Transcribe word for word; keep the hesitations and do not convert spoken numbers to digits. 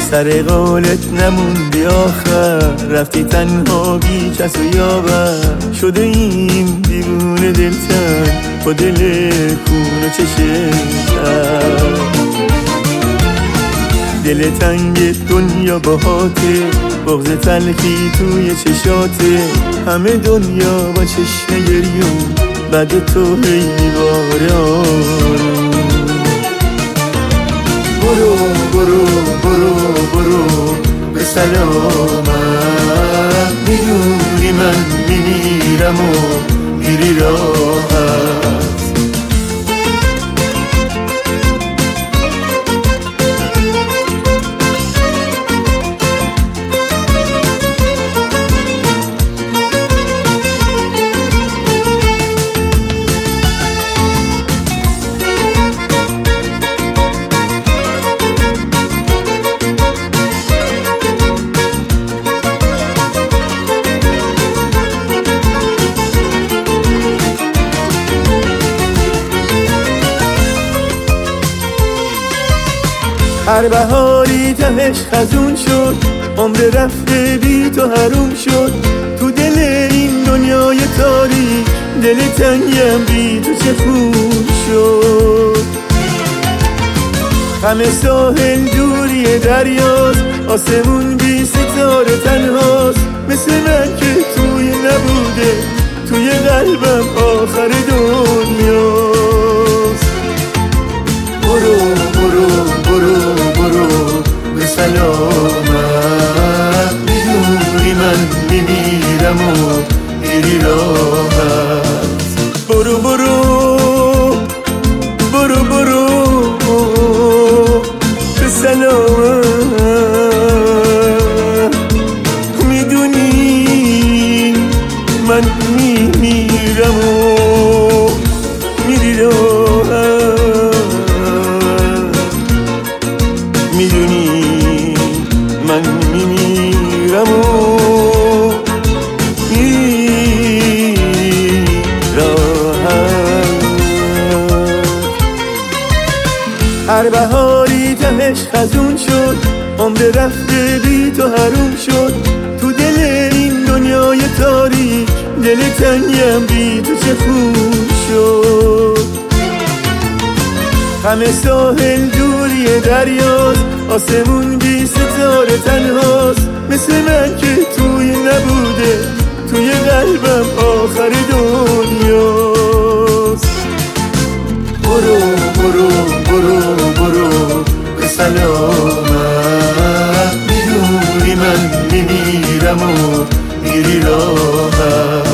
سر قولت نموندی آخر، رفتی تنها بی کس و یاور. شده این دیوونه دلتن با دل کون و چشم تر. دل تنگ دنیا باهاته، بغض تلخی توی چشاته. همه دنیا با چشم گریون، بعد تو هی باره آروم. برو برو برو برو به سلامت، میدونی من میمیرم و میری راحت. هر بهاری تهش خزون شد، عمر رفته بی تو حروم شد. تو دل این دنیای تاریک، دل تنگم بی تو چه خون شد. همه ساحل دوری دریاست، آسمون بی ستاره تنهاست. مثل من که توی نبوده، توی قلبم آخر دنیاست. برو برو برو برو به سلامت، میدونی من میمیرم و میری راحت. برو برو برو برو به سلامت، میدونی من میمیرم و میری راحت. میدونی من میمیرم و میری راحت. هر بهاری تهش خزون شد، عمر رفته بی تو حروم شد. تو دل این دنیای تاریک، دل تنگم بی تو چه خون شد. همه ساحل دوری دریاست، آسمون بی ستاره تنهاست. مثل من که توی نبوده، توی قلبم آخر دنیاست. برو برو برو برو به سلامت، میدونی من میمیرم و میری راحت.